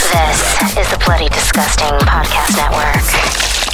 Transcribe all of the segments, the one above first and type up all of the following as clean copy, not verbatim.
This is the Bloody Disgusting Podcast Network.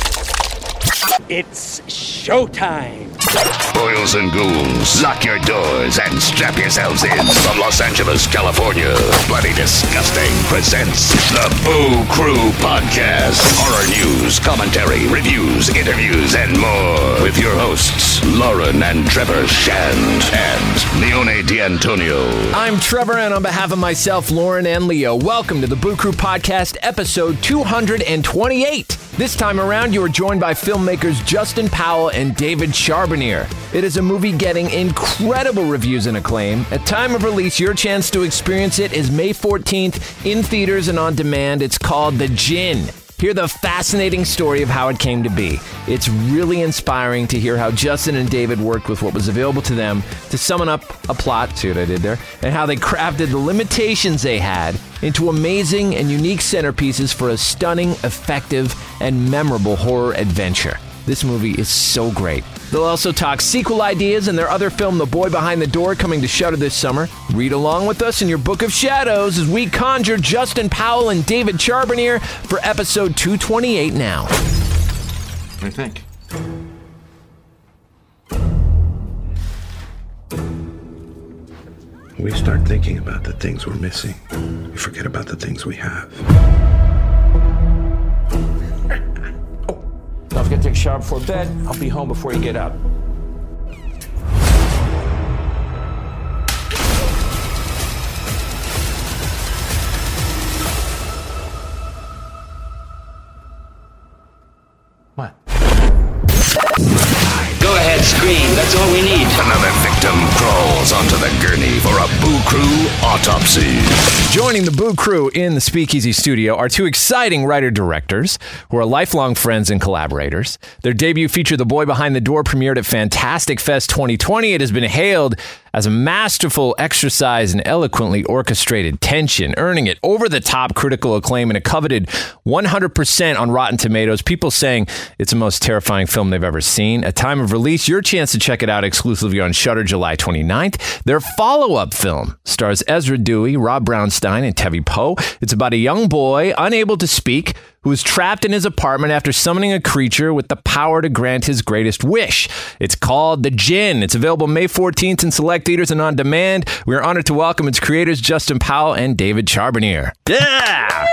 It's showtime. Boils and ghouls, lock your doors and strap yourselves in. From Los Angeles, California, Bloody Disgusting presents the Boo Crew Podcast. Horror news, commentary, reviews, interviews, and more. With your hosts, Lauren and Trevor Shand and Leone D'Antonio. I'm Trevor, and on behalf of myself, Lauren, and Leo, welcome to the Boo Crew Podcast, episode 228. This time around, you are joined by filmmakers Justin Powell and David Charbonnier. It is a movie getting incredible reviews and acclaim. At time of release, your chance to experience it is May 14th in theaters and on demand. It's called The Djinn. Hear the fascinating story of how it came to be. It's really inspiring to hear how Justin and David worked with what was available to them to summon up a plot, see what I did there, and how they crafted the limitations they had into amazing and unique centerpieces for a stunning, effective, and memorable horror adventure. This movie is so great. They'll also talk sequel ideas and their other film, The Boy Behind the Door, coming to Shudder this summer. Read along with us in your Book of Shadows as we conjure Justin Powell and David Charbonnier for episode 228 now. What do you think? We start thinking about the things we're missing. We forget about the things we have. Don't forget to take a shower before bed. I'll be home before you get up. What? Go ahead, scream. That's all we need. Another victim crawls onto the gurney for a Boo Crew autopsy. Joining the Boo Crew in the Speakeasy studio are two exciting writer-directors who are lifelong friends and collaborators. Their debut feature, The Boy Behind the Door, premiered at Fantastic Fest 2020. It has been hailed as a masterful exercise in eloquently orchestrated tension, earning it over-the-top critical acclaim and a coveted 100% on Rotten Tomatoes. People saying it's the most terrifying film they've ever seen. At time of release, your chance to check it out exclusively on Shudder July 29th. Their follow-up film stars Ezra Dewey, Rob Brownstein, and Tevi Poe. It's about a young boy unable to speak who is trapped in his apartment after summoning a creature with the power to grant his greatest wish. It's called The Djinn. It's available May 14th in select theaters and on demand. We are honored to welcome its creators, Justin Powell and David Charbonnier. Yeah!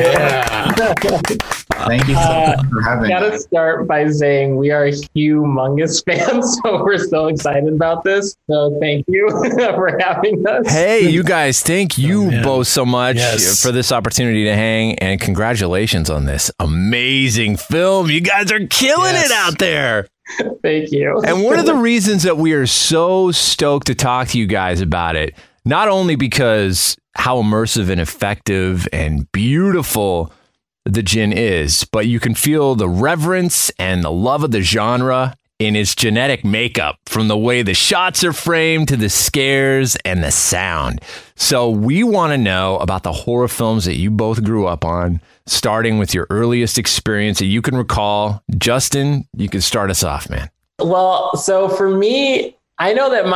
Thank you so much for having me. I gotta start by saying we are humongous fans, so we're so excited about this. So thank you for having us. Hey, you guys, thank you both so much for this opportunity to hang, and congratulations on this amazing film. You guys are killing it out there. Thank you. And one of the reasons that we are so stoked to talk to you guys about it, not only because how immersive and effective and beautiful The Djinn is, but you can feel the reverence and the love of the genre in its genetic makeup, from the way the shots are framed to the scares and the sound. So we want to know about the horror films that you both grew up on, starting with your earliest experience that you can recall. Justin, you can start us off, man. Well, so for me, I know that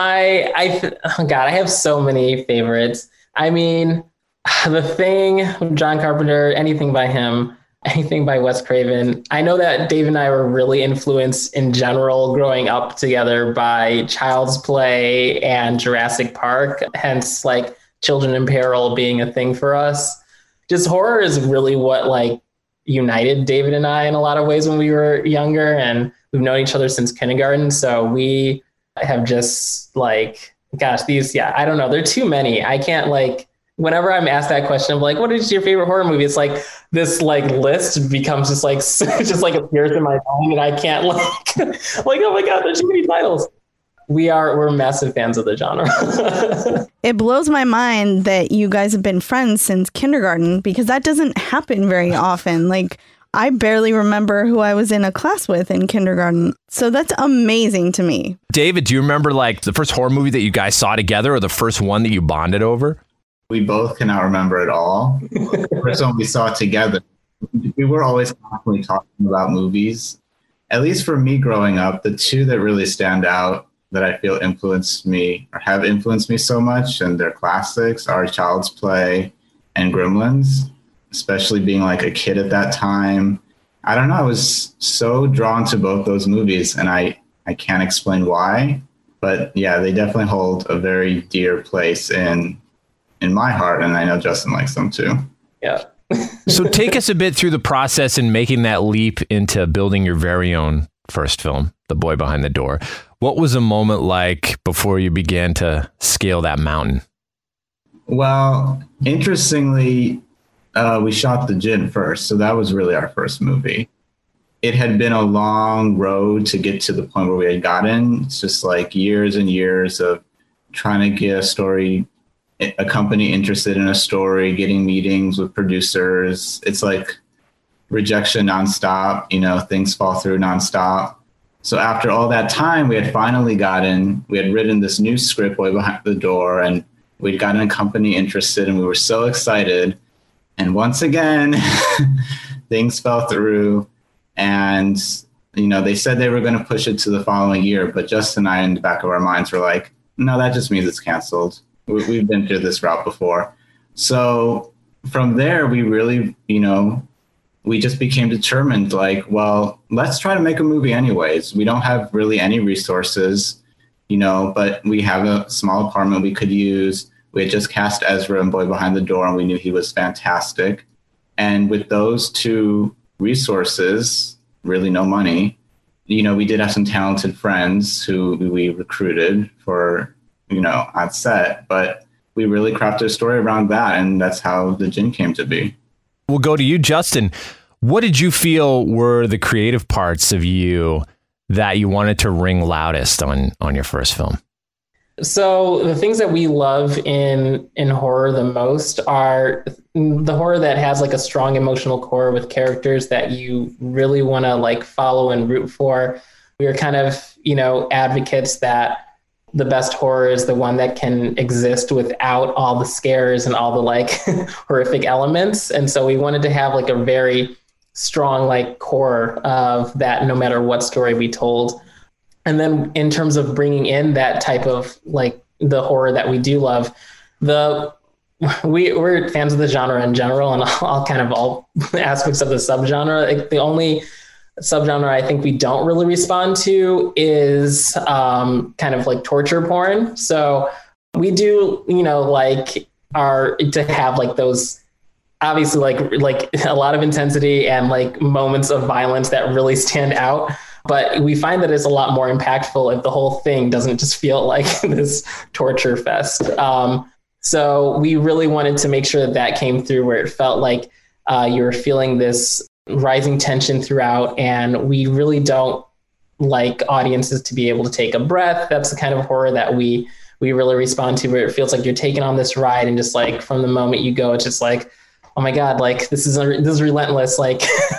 I have so many favorites. I mean, The Thing, John Carpenter, anything by him, anything by Wes Craven. I know that Dave and I were really influenced in general growing up together by Child's Play and Jurassic Park, hence like Children in Peril being a thing for us. Just horror is really what like united David and I in a lot of ways when we were younger, and we've known each other since kindergarten. So we have just like, gosh, I don't know. There are too many. I can't like, whenever I'm asked that question of like, what is your favorite horror movie? It's like this like list becomes just like appears in my mind, and I can't like, oh my God, there's too many titles. We're massive fans of the genre. It blows my mind that you guys have been friends since kindergarten, because that doesn't happen very often. Like, I barely remember who I was in a class with in kindergarten. So that's amazing to me. David, do you remember like the first horror movie that you guys saw together, or the first one that you bonded over? We both cannot remember it all. The first one we saw together, we were always constantly talking about movies. At least for me growing up, the two that really stand out that I feel influenced me or have influenced me so much, and they're classics, are Child's Play and Gremlins. especially being like a kid at that time. I don't know. I was so drawn to both those movies, and I can't explain why. But yeah, they definitely hold a very dear place in my heart, and I know Justin likes them too. Yeah. So take us a bit through the process in making that leap into building your very own first film, The Boy Behind the Door. What was a moment like before you began to scale that mountain? Well, interestingly, we shot The Djinn first, so that was really our first movie. It had been a long road to get to the point where we had gotten. It's just like years and years of trying to get a company interested in a story, getting meetings with producers. It's like rejection nonstop, things fall through nonstop. So after all that time, we had written this new script, Boy Behind the Door, and we'd gotten a company interested, and we were so excited. And once again, things fell through. And, they said they were going to push it to the following year, but Justin and I, in the back of our minds, were like, no, that just means it's canceled. We've been through this route before. So from there, we really, we just became determined, like, well, let's try to make a movie anyways. We don't have really any resources, but we have a small apartment we could use. We had just cast Ezra in Boy Behind the Door, and we knew he was fantastic. And with those two resources, really no money, we did have some talented friends who we recruited for, on set, but we really crafted a story around that. And that's how The Djinn came to be. We'll go to you, Justin. What did you feel were the creative parts of you that you wanted to ring loudest on your first film? So the things that we love in horror the most are the horror that has like a strong emotional core with characters that you really want to like follow and root for. We are kind of, advocates that the best horror is the one that can exist without all the scares and all the like horrific elements. And so we wanted to have like a very strong like core of that no matter what story we told. And then in terms of bringing in that type of like the horror that we do love, we're fans of the genre in general and all aspects of the subgenre. Like the only subgenre I think we don't really respond to is kind of like torture porn. So we do, to have like those obviously like a lot of intensity and like moments of violence that really stand out. But we find that it's a lot more impactful if the whole thing doesn't just feel like this torture fest. So we really wanted to make sure that came through where it felt like you were feeling this rising tension throughout. And we really don't like audiences to be able to take a breath. That's the kind of horror that we really respond to, where it feels like you're taking on this ride and just like from the moment you go, it's just like, oh my God, like this is relentless. Like,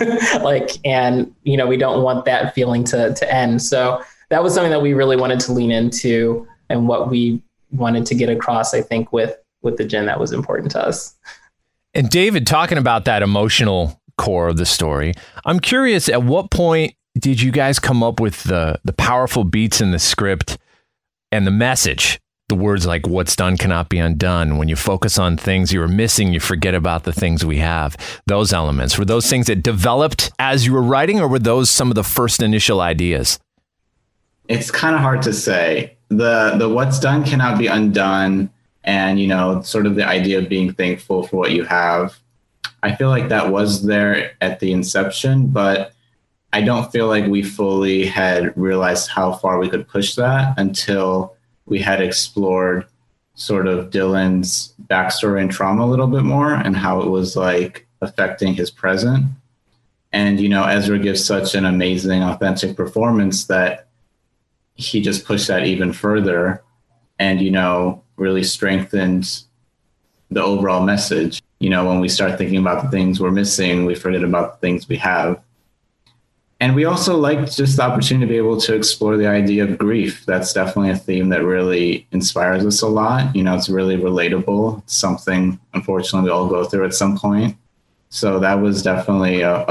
and we don't want that feeling to end. So that was something that we really wanted to lean into and what we wanted to get across, I think, with The Djinn that was important to us. And David, talking about that emotional core of the story, I'm curious, at what point did you guys come up with the powerful beats in the script and the message? The words like "what's done cannot be undone." When you focus on things you were missing, you forget about the things we have. Those elements, were those things that developed as you were writing, or were those some of the first initial ideas? It's kind of hard to say. The "what's done cannot be undone," and sort of the idea of being thankful for what you have. I feel like that was there at the inception, but I don't feel like we fully had realized how far we could push that until we had explored sort of Dylan's backstory and trauma a little bit more and how it was like affecting his present. And, Ezra gives such an amazing, authentic performance that he just pushed that even further and, really strengthened the overall message. When we start thinking about the things we're missing, we forget about the things we have. And we also liked just the opportunity to be able to explore the idea of grief. That's definitely a theme that really inspires us a lot. It's really relatable. It's something, unfortunately, we all go through at some point. So that was definitely a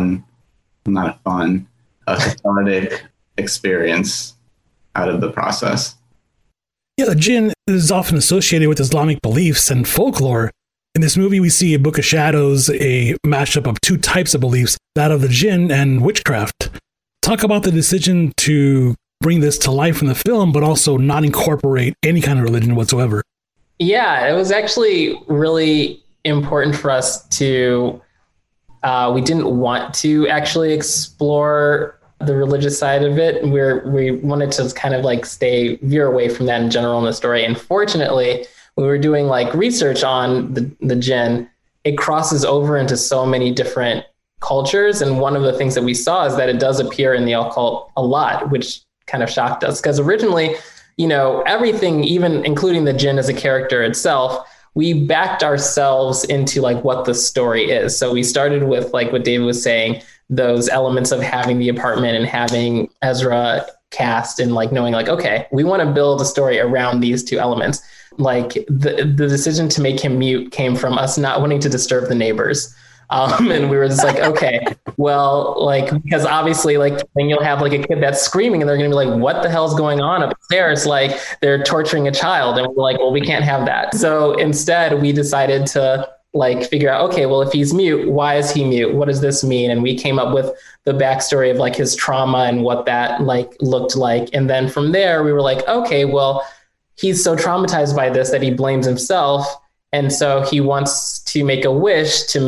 cathartic experience out of the process. Yeah, the Djinn is often associated with Islamic beliefs and folklore. In this movie, we see a Book of Shadows, a mashup of two types of beliefs, that of the jinn and witchcraft. Talk about the decision to bring this to life in the film, but also not incorporate any kind of religion whatsoever. Yeah, it was actually really important for us to, we didn't want to actually explore the religious side of it. We wanted to kind of like veer away from that in general in the story. And fortunately, when we were doing like research on the jinn, it crosses over into so many different cultures. And one of the things that we saw is that it does appear in the occult a lot, which kind of shocked us. Because originally, everything, even including the jinn as a character itself, we backed ourselves into like what the story is. So we started with like what David was saying, those elements of having the apartment and having Ezra cast and like knowing like, okay, we want to build a story around these two elements. Like the decision to make him mute came from us not wanting to disturb the neighbors. And we were just like, okay, well, like, because obviously like then you'll have like a kid that's screaming and they're going to be like, what the hell's going on upstairs? Like they're torturing a child. And we're like, well, we can't have that. So instead we decided to like figure out, okay, well, if he's mute, why is he mute? What does this mean? And we came up with the backstory of like his trauma and what that like looked like. And then from there we were like, okay, well, he's so traumatized by this that he blames himself. And so he wants to make a wish to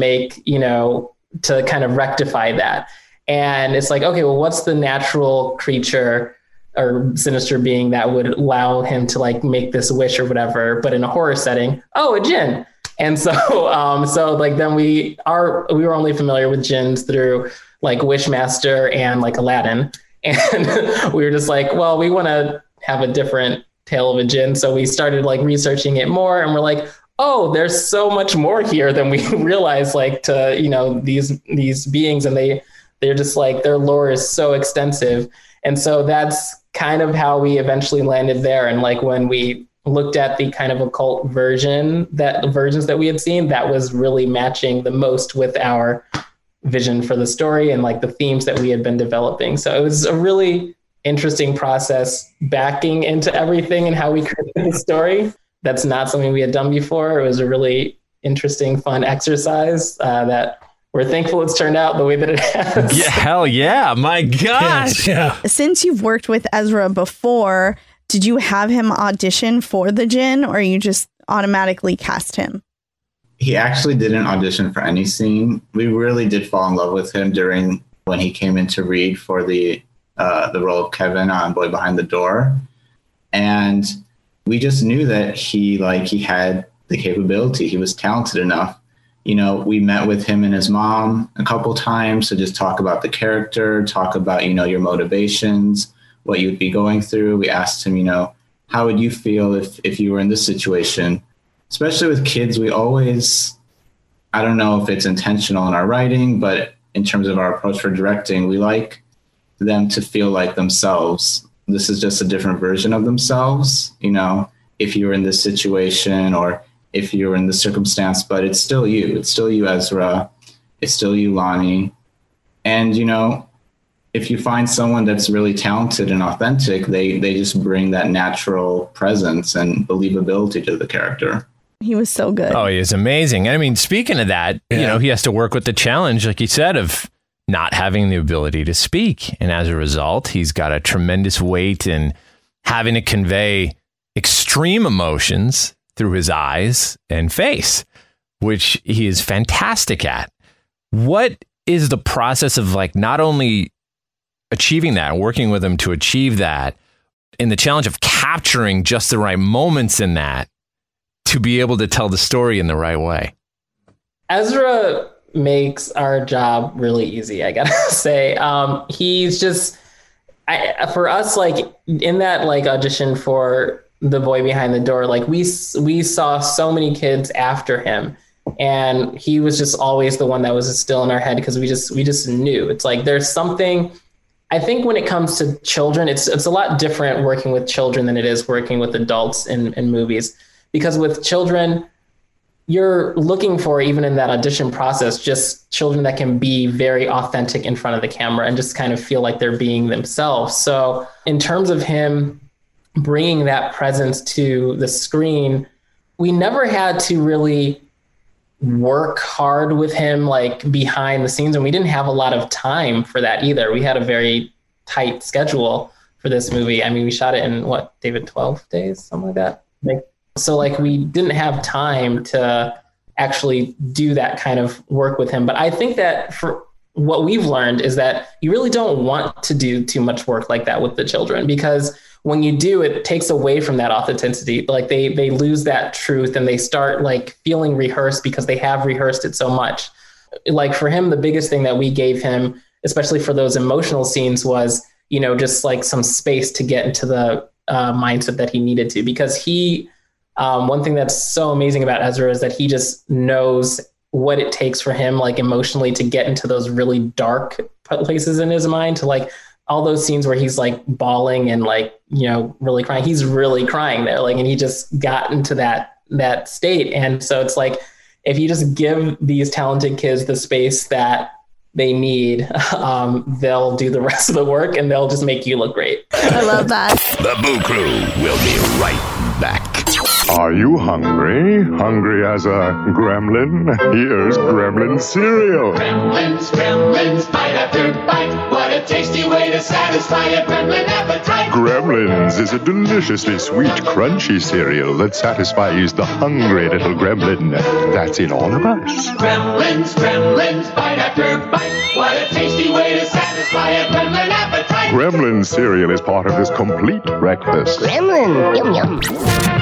to kind of rectify that. And it's like, okay, well, what's the natural creature or sinister being that would allow him to like make this wish or whatever, but in a horror setting? Oh, a jinn. And so, like then we were only familiar with jinns through like Wishmaster and like Aladdin. And we were just like, well, we want to have a different tale of a jinn. So we started like researching it more and we're like, oh, there's so much more here than we realized, like to, these beings, and they're just like, their lore is so extensive. And so that's kind of how we eventually landed there. And like, when we looked at the kind of occult versions that we had seen, that was really matching the most with our vision for the story and like the themes that we had been developing. So it was a really interesting process backing into everything and how we created the story. That's not something we had done before. It was a really interesting, fun exercise that we're thankful it's turned out the way that it has. Yeah, hell yeah. My gosh. Yeah. Since you've worked with Ezra before, did you have him audition for the jinn or you just automatically cast him? He actually didn't audition for any scene. We really did fall in love with him during when he came in to read for the role of Kevin on Boy Behind the Door. And we just knew that he had the capability. He was talented enough. We met with him and his mom a couple times to just talk about the character, talk about, your motivations, what you'd be going through. We asked him, how would you feel if you were in this situation? Especially with kids, we always, I don't know if it's intentional in our writing, but in terms of our approach for directing, we like them to feel like themselves. This is just a different version of themselves, if you were in this situation or if you were in this circumstance, but it's still you. It's still you, Ezra. It's still you, Lonnie. And, if you find someone that's really talented and authentic, they just bring that natural presence and believability to the character. He was so good. Oh, he is amazing. I mean, speaking of that, he has to work with the challenge, like you said, of not having the ability to speak. And as a result, he's got a tremendous weight in having to convey extreme emotions through his eyes and face, which he is fantastic at. What is the process of like not only achieving that, working with him to achieve that, in the challenge of capturing just the right moments in that to be able to tell the story in the right way? Ezra makes our job really easy, I gotta say. He's just, for us, like in that like audition for The Boy Behind the Door, like we saw so many kids after him, and he was just always the one that was still in our head because we just knew. It's like there's something. I think when it comes to children, it's a lot different working with children than it is working with adults in movies, because with children, you're looking for, even in that audition process, just children that can be very authentic in front of the camera and just kind of feel like they're being themselves. So in terms of him bringing that presence to the screen, we never had to really work hard with him, like behind the scenes. And we didn't have a lot of time for that either. We had a very tight schedule for this movie. I mean, we shot it in what, David, 12 days, something like that. So like we didn't have time to actually do that kind of work with him. But I think that for what we've learned is that you really don't want to do too much work like that with the children, because when you do, it takes away from that authenticity. Like they lose that truth and they start like feeling rehearsed because they have rehearsed it so much. Like for him, the biggest thing that we gave him, especially for those emotional scenes, was, you know, just like some space to get into the mindset that he needed to, because he, one thing that's so amazing about Ezra is that he just knows what it takes for him, like emotionally, to get into those really dark places in his mind, to like all those scenes where he's like bawling and like, you know, really crying. He's really crying there. Like, and he just got into that state. And so it's like, if you just give these talented kids the space that they need, they'll do the rest of the work and they'll just make you look great. I love that. The Boo Crew will be right back. Are you hungry? Hungry as a gremlin? Here's gremlin cereal. Gremlins, bite after bite. What a tasty way to satisfy a gremlin appetite. Gremlins is a deliciously sweet, crunchy cereal that satisfies the hungry little gremlin that's in all of us. Gremlins, bite after bite. What a tasty way to satisfy a gremlin appetite. Gremlin cereal is part of this complete breakfast. Gremlin, yum yum.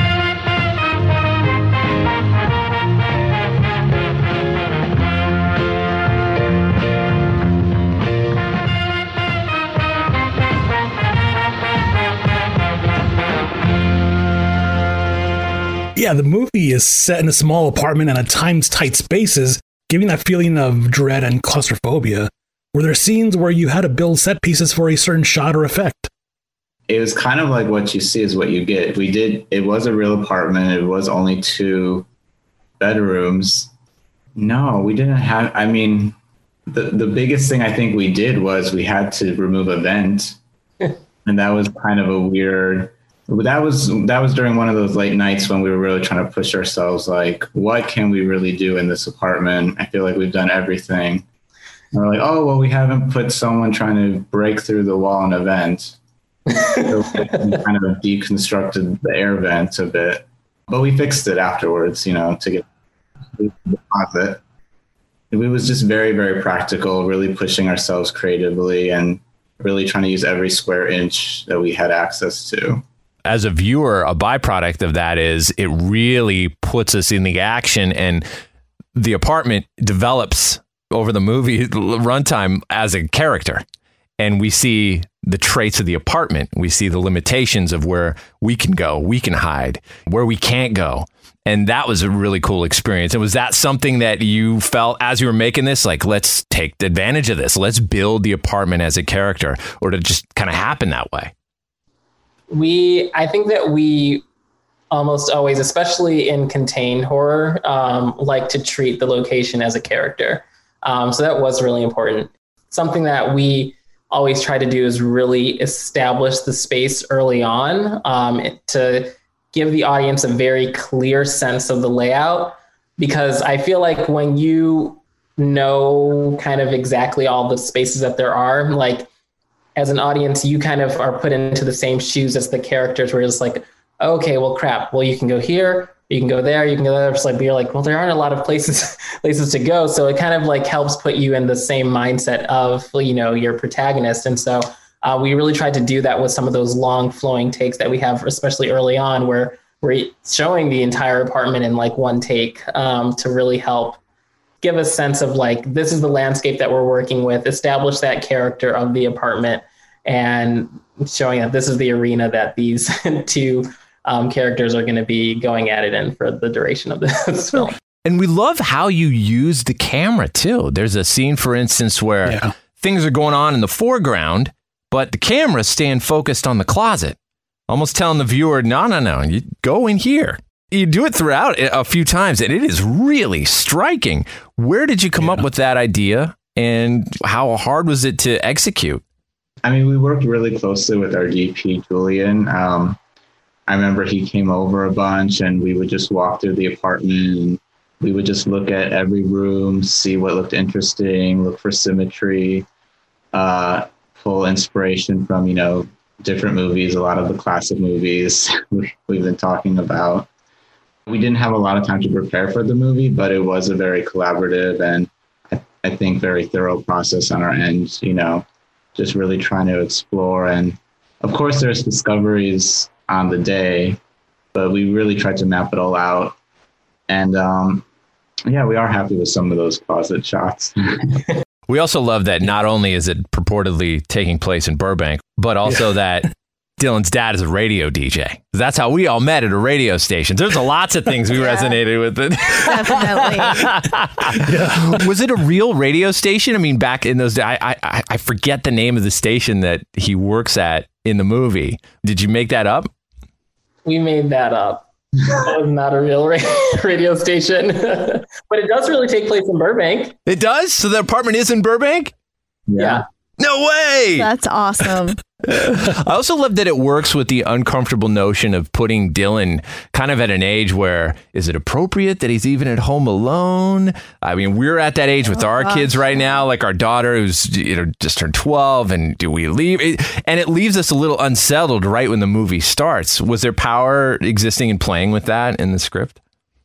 Yeah, the movie is set in a small apartment and at times tight spaces, giving that feeling of dread and claustrophobia. Were there scenes where you had to build set pieces for a certain shot or effect? It was kind of like what you see is what you get. It was a real apartment. It was only 2 bedrooms. No, we didn't have, I mean, the biggest thing I think we did was we had to remove a vent. And that was kind of a weird, that was during one of those late nights when we were really trying to push ourselves, like, what can we really do in this apartment? I feel like we've done everything. And we're like, oh, well, we haven't put someone trying to break through the wall in a vent. So we kind of deconstructed the air vent a bit. But we fixed it afterwards, you know, to get the deposit. It was just very, very practical, really pushing ourselves creatively and really trying to use every square inch that we had access to. As a viewer, a byproduct of that is it really puts us in the action, and the apartment develops over the movie runtime as a character. And we see the traits of the apartment. We see the limitations of where we can go, we can hide, where we can't go. And that was a really cool experience. And was that something that you felt as you were making this, like, let's take advantage of this, let's build the apartment as a character, or did it just kind of happen that way? I think that we almost always, especially in contained horror, like to treat the location as a character. So that was really important. Something that we always try to do is really establish the space early on, to give the audience a very clear sense of the layout. Because I feel like when you know kind of exactly all the spaces that there are, like, as an audience, you kind of are put into the same shoes as the characters, where it's like, okay, well, crap. Well, you can go here, you can go there, you can go there. It's like, you're like, well, there aren't a lot of places to go. So it kind of like helps put you in the same mindset of, you know, your protagonist. And so we really tried to do that with some of those long flowing takes that we have, especially early on, where we're showing the entire apartment in like one take, to really help give a sense of like, this is the landscape that we're working with, establish that character of the apartment, and showing that this is the arena that these 2 characters are going to be going at it in for the duration of this film. And we love how you use the camera too. There's a scene, for instance, where things are going on in the foreground, but the camera's staying focused on the closet, almost telling the viewer, no, you go in here. You do it throughout a few times, and it is really striking. Where did you come up with that idea, and how hard was it to execute? I mean, we worked really closely with our DP, Julian. I remember he came over a bunch, and we would just walk through the apartment and we would just look at every room, see what looked interesting, look for symmetry, pull inspiration from, different movies, a lot of the classic movies we've been talking about. We didn't have a lot of time to prepare for the movie, but it was a very collaborative and I think very thorough process on our end, just really trying to explore. And of course there's discoveries on the day, but we really tried to map it all out. And we are happy with some of those closet shots. We also love that not only is it purportedly taking place in Burbank, but also that Dylan's dad is a radio DJ. That's how we all met at a radio station. There's lots of things we resonated with it. Definitely. Was it a real radio station? I mean, back in those days, I forget the name of the station that he works at in the movie. Did you make that up? We made that up. That was not a real radio station, but it does really take place in Burbank. It does? So the apartment is in Burbank? Yeah. No way! That's awesome. I also love that it works with the uncomfortable notion of putting Dylan kind of at an age where, is it appropriate that he's even at home alone? I mean, we're at that age with our kids right now, like our daughter who's just turned 12, and do we leave? And it leaves us a little unsettled right when the movie starts. Was there power existing in playing with that in the script?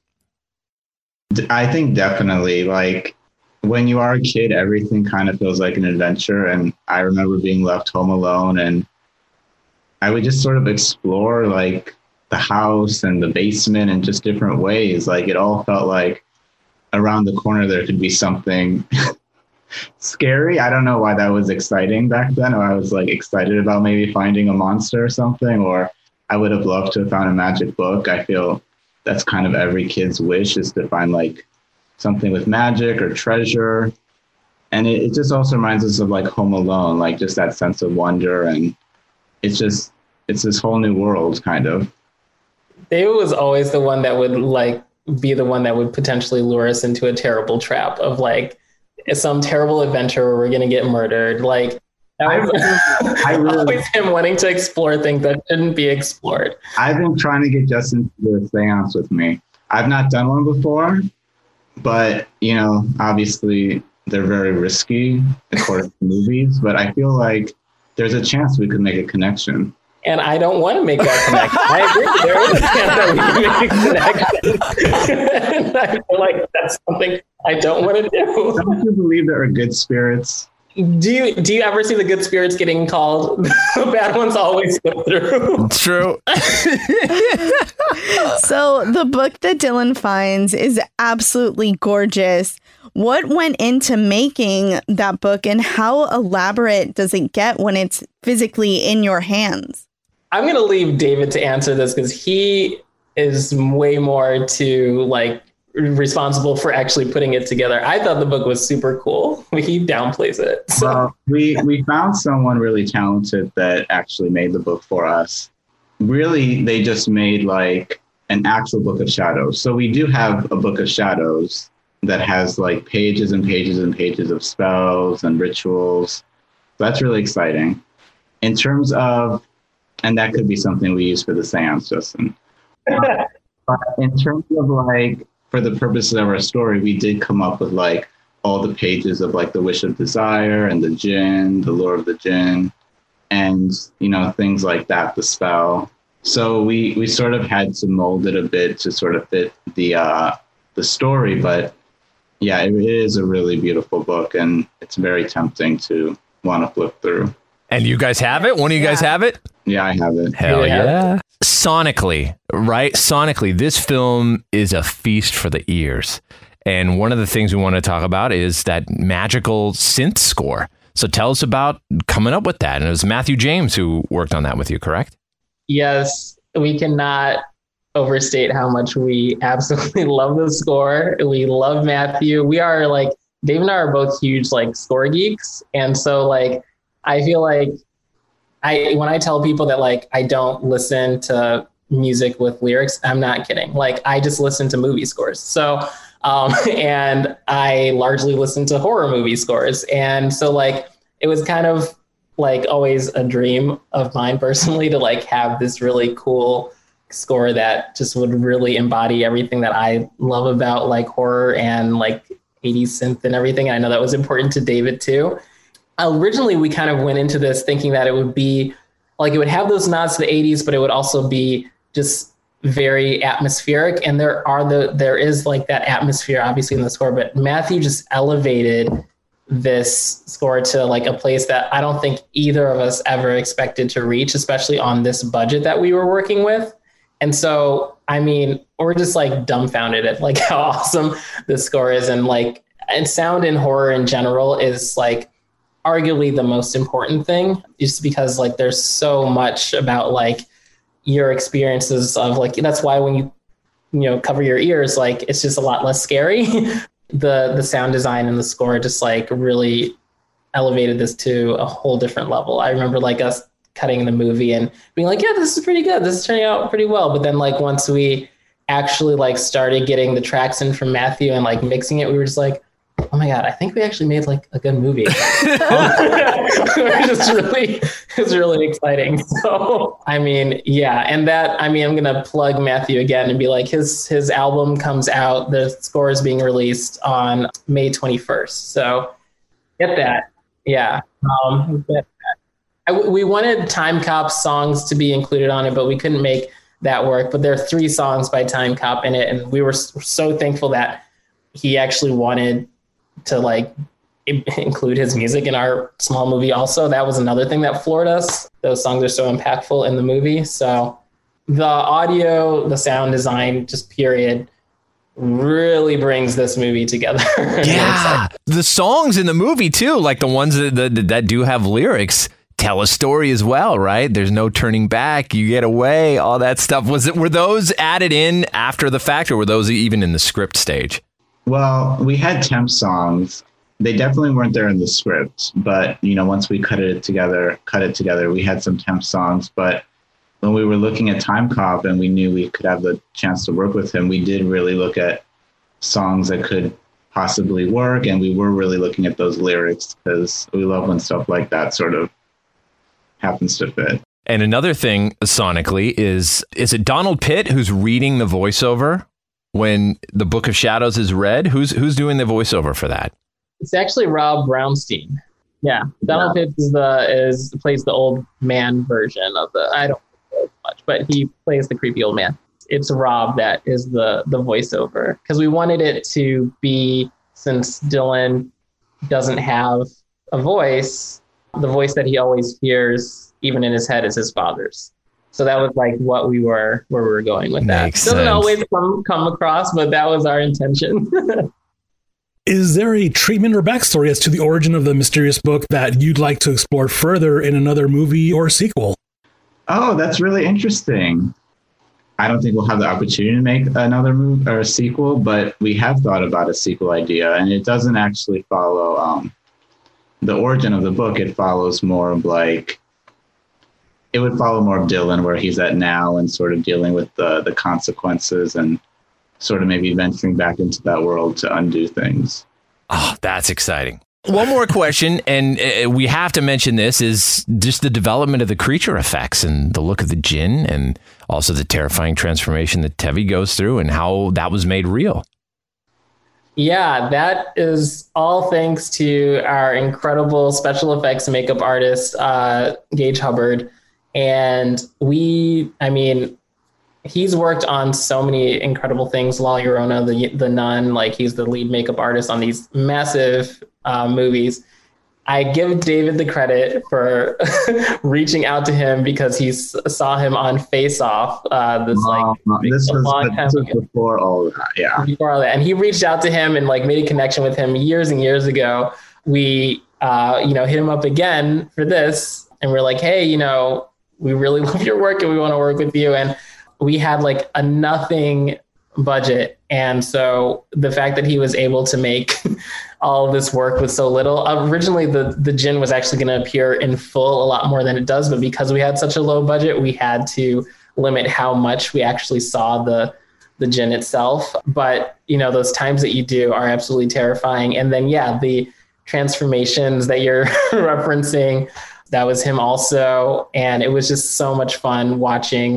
I think definitely. Like, when you are a kid, everything kind of feels like an adventure. And I remember being left home alone, and I would just sort of explore like the house and the basement in just different ways. Like, it all felt like around the corner there could be something scary. I don't know why that was exciting back then. Or I was like excited about maybe finding a monster or something, or I would have loved to have found a magic book. I feel that's kind of every kid's wish, is to find like something with magic or treasure. And it just also reminds us of like Home Alone, like just that sense of wonder. And it's this whole new world kind of. David was always the one that would like be the one that would potentially lure us into a terrible trap of like some terrible adventure where we're going to get murdered. Like, that was always him wanting to explore things that shouldn't be explored. I've been trying to get Justin to do a seance with me. I've not done one before, but, obviously they're very risky according to movies, but I feel like there's a chance we could make a connection. And I don't want to make that connection. I agree. There is a chance that we can make a connection. And I feel like that's something I don't want to do. Don't you believe there are good spirits? Do you ever see the good spirits getting called? The bad ones always go through. It's true. So the book that Dylan finds is absolutely gorgeous. What went into making that book, and how elaborate does it get when it's physically in your hands? I'm going to leave David to answer this because he is way more responsible for actually putting it together. I thought the book was super cool. He downplays it. So. Well, we found someone really talented that actually made the book for us. Really, they just made like an actual book of shadows. So we do have a book of shadows that has like pages and pages and pages of spells and rituals. That's really exciting. In terms of, and that could be something we use for the seance, Justin. But in terms of like, for the purposes of our story, we did come up with like all the pages of like the Wish of Desire and the Jinn, the Lure of the Jinn, and things like that, the spell. So we sort of had to mold it a bit to sort of fit the story, but yeah, it is a really beautiful book, and it's very tempting to want to flip through. And you guys have it? One of you guys have it? Yeah, I have it. Hell yeah. Sonically, right? Sonically, this film is a feast for the ears. And one of the things we want to talk about is that magical synth score. So tell us about coming up with that. And it was Matthew James who worked on that with you, correct? Yes, we cannot overstate how much we absolutely love the score. We love Matthew. We are like, Dave and I are both huge like score geeks. And so like, I feel like when I tell people that like I don't listen to music with lyrics, I'm not kidding. Like, I just listen to movie scores. So and I largely listen to horror movie scores. And so like it was kind of like always a dream of mine personally to like have this really cool score that just would really embody everything that I love about like horror and like 80s synth and everything. I know that was important to David too. Originally, we kind of went into this thinking that it would be like, it would have those nods to the 80s, but it would also be just very atmospheric. And there is like that atmosphere obviously in the score, but Matthew just elevated this score to like a place that I don't think either of us ever expected to reach, especially on this budget that we were working with. And so, I mean, we're just like dumbfounded at like how awesome this score is. And like, and sound in horror in general is like arguably the most important thing, just because like there's so much about like your experiences of like, that's why when you cover your ears, like it's just a lot less scary. The sound design and the score just like really elevated this to a whole different level. I remember like us cutting the movie and being like, yeah, this is pretty good. This is turning out pretty well. But then like once we actually like started getting the tracks in from Matthew and like mixing it, we were just like, oh my God, I think we actually made like a good movie. It's really exciting. So, I mean, yeah. And that, I mean, I'm going to plug Matthew again and be like, his album comes out, the score is being released on May 21st. So get that. Yeah. Get that. We wanted Time Cop songs to be included on it, but we couldn't make that work. But there are 3 songs by Time Cop in it. And we were so thankful that he actually wanted to like include his music in our small movie. Also, that was another thing that floored us. Those songs are so impactful in the movie. So the audio, the sound design, just period, really brings this movie together. Yeah. The songs in the movie too, like the ones that do have lyrics, tell a story as well, right? There's no turning back. You get away, all that stuff. Were those added in after the fact, or were those even in the script stage? Well, we had temp songs. They definitely weren't there in the script, but once we cut it together, we had some temp songs. But when we were looking at Time Cop and we knew we could have the chance to work with him, we did really look at songs that could possibly work, and we were really looking at those lyrics because we love when stuff like that sort of happens to fit. And another thing sonically is it Donald Pitt who's reading the voiceover when the Book of Shadows is read? Who's doing the voiceover for that? It's actually Rob Brownstein. Yeah, Donald Pitt plays the old man version of the. I don't know much, but he plays the creepy old man. It's Rob that is the voiceover, because we wanted it to be, since Dylan doesn't have a voice, the voice that he always hears, even in his head, is his father's. So that was like where we were going with that. Makes Doesn't sense. always come across, but that was our intention. Is there a treatment or backstory as to the origin of the mysterious book that you'd like to explore further in another movie or sequel? Oh, that's really interesting. I don't think we'll have the opportunity to make another movie or a sequel, but we have thought about a sequel idea, and it doesn't actually follow the origin of the book. It follows more of like, it would follow more of Dylan, where he's at now and sort of dealing with the consequences and sort of maybe venturing back into that world to undo things. Oh, that's exciting. One more question, and we have to mention this, is just the development of the creature effects and the look of the djinn, and also the terrifying transformation that Tevi goes through and how that was made real. Yeah, that is all thanks to our incredible special effects makeup artist, Gage Hubbard. And he's worked on so many incredible things. La Llorona, the Nun, like he's the lead makeup artist on these massive movies. I give David the credit for reaching out to him because he saw him on Face Off. This was before all that, yeah. Before all that, and he reached out to him and like made a connection with him years and years ago. We, hit him up again for this, and we're like, hey, we really love your work and we want to work with you. And we had like a nothing budget. And so the fact that he was able to make all of this work with so little, originally the djinn was actually going to appear in full a lot more than it does. But because we had such a low budget, we had to limit how much we actually saw the djinn itself. But, those times that you do are absolutely terrifying. And then, the transformations that you're referencing, that was him also. And it was just so much fun watching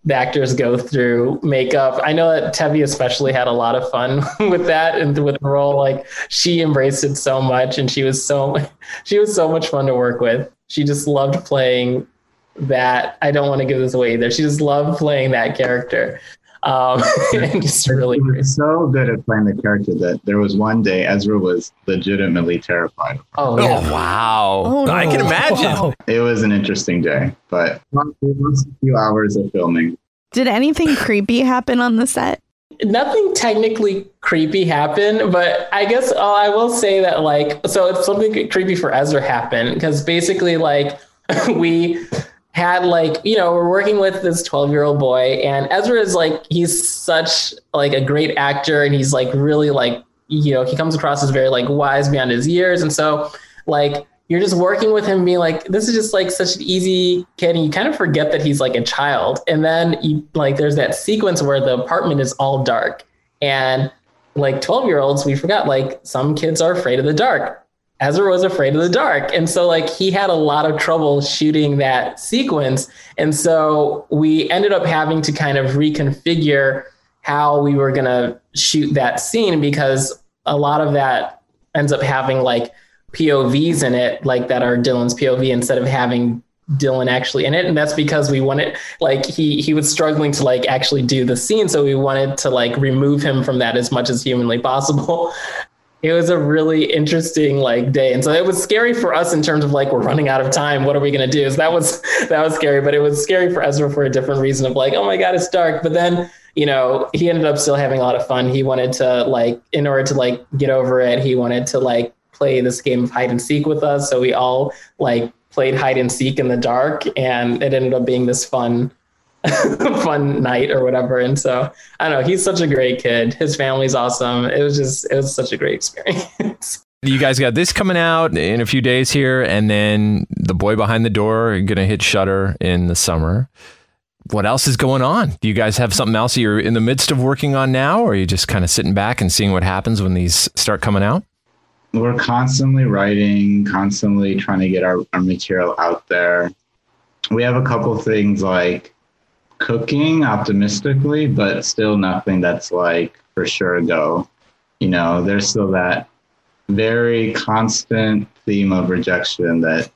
the actors go through makeup. I know that Tevi especially had a lot of fun with that and with the role. Like, she embraced it so much, and she was so much fun to work with. She just loved playing that. I don't want to give this away either. She just loved playing that character. And just really was so good at playing the character that there was one day Ezra was legitimately terrified. Oh, yeah. Oh, wow. Oh, no. I can imagine. Wow. It was an interesting day, but it was a few hours of filming. Did anything creepy happen on the set? Nothing technically creepy happened, but I guess I will say that, like, so it's something creepy for Ezra happened, because basically, like, we had, like, you know, we're working with this 12-year-old boy, and Ezra is like, he's such like a great actor, and he's like really like, you know, he comes across as very like wise beyond his years. And so like, you're just working with him being like, this is just like such an easy kid, and you kind of forget that he's like a child. And then you like, there's that sequence where the apartment is all dark, and like 12-year-olds, we forgot, like, some kids are afraid of the dark. Ezra was afraid of the dark. And so like, he had a lot of trouble shooting that sequence. And so we ended up having to kind of reconfigure how we were going to shoot that scene, because a lot of that ends up having like POVs in it, like that are Dylan's POV, instead of having Dylan actually in it. And that's because we wanted, like, he was struggling to like actually do the scene. So we wanted to like remove him from that as much as humanly possible. It was a really interesting like day. And so it was scary for us in terms of like, we're running out of time. What are we going to do? So that was scary, but it was scary for Ezra for a different reason of like, oh my God, it's dark. But then, you know, he ended up still having a lot of fun. He wanted to like, in order to like get over it, he wanted to like play this game of hide and seek with us. So we all like played hide and seek in the dark, and it ended up being this fun night or whatever. And so I don't know, he's such a great kid. His family's awesome. It was such a great experience. You guys got this coming out in a few days here, and then The Boy Behind the Door going to hit Shudder in the summer. What else is going on? Do you guys have something else you're in the midst of working on now, or are you just kind of sitting back and seeing what happens when these start coming out? We're constantly writing, constantly trying to get our material out there. We have a couple things like cooking optimistically, but still nothing that's like for sure go. You know, there's still that very constant theme of rejection that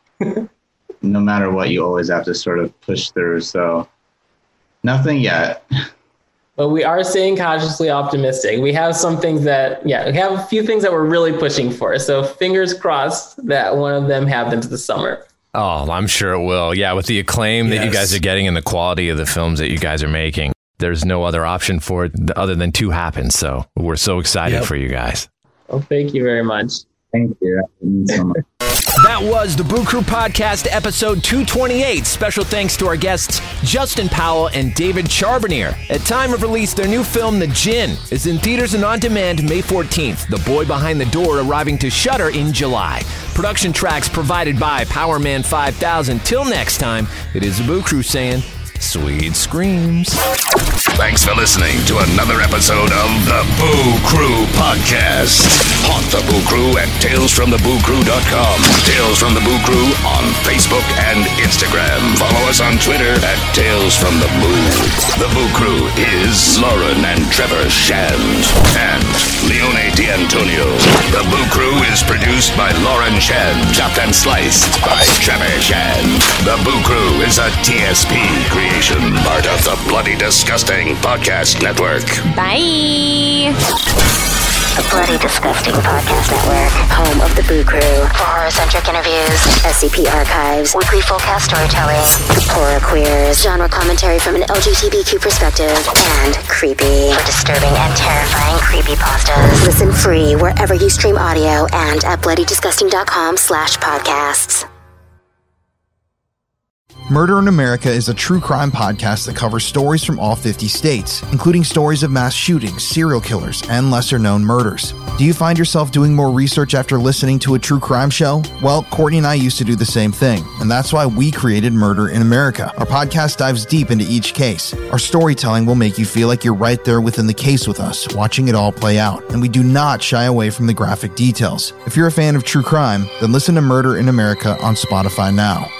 no matter what, you always have to sort of push through. So nothing yet. But we are staying cautiously optimistic. We have some things that, we have a few things that we're really pushing for. So fingers crossed that one of them happens this summer. Oh, I'm sure it will. Yeah, with the acclaim that you guys are getting and the quality of the films that you guys are making, there's no other option for it other than to happen. So we're so excited for you guys. Well, thank you very much. Thank you. That means so much. That was the Boo Crew Podcast, episode 228. Special thanks to our guests, Justin Powell and David Charbonnier. At time of release, their new film, The Djinn, is in theaters and on demand May 14th. The Boy Behind the Door arriving to Shudder in July. Production tracks provided by Powerman 5000. Till next time, it is the Boo Crew saying, sweet screams. Thanks for listening to another episode of the Boo Crew Podcast. Haunt the Boo Crew at talesfromthebooCrew.com. Tales from the Boo Crew on Facebook and Instagram. Follow us on Twitter at Tales from the Boo. The Boo Crew is Lauren and Trevor Shand and Leone D'Antonio. The Boo Crew is produced by Lauren Shand, chopped and sliced by Trevor Shand. The Boo Crew is a TSP creation, part of the Bloody Disgusting Podcast Network. Bye. The Bloody Disgusting Podcast Network, home of the Boo Crew. For horror-centric interviews, SCP archives, weekly full cast storytelling, horror queers, genre commentary from an LGBTQ perspective, and creepy. For disturbing and terrifying creepypastas. Listen free wherever you stream audio and at bloodydisgusting.com/podcasts. Murder in America is a true crime podcast that covers stories from all 50 states, including stories of mass shootings, serial killers, and lesser-known murders. Do you find yourself doing more research after listening to a true crime show? Well, Courtney and I used to do the same thing, and that's why we created Murder in America. Our podcast dives deep into each case. Our storytelling will make you feel like you're right there within the case with us, watching it all play out, and we do not shy away from the graphic details. If you're a fan of true crime, then listen to Murder in America on Spotify now.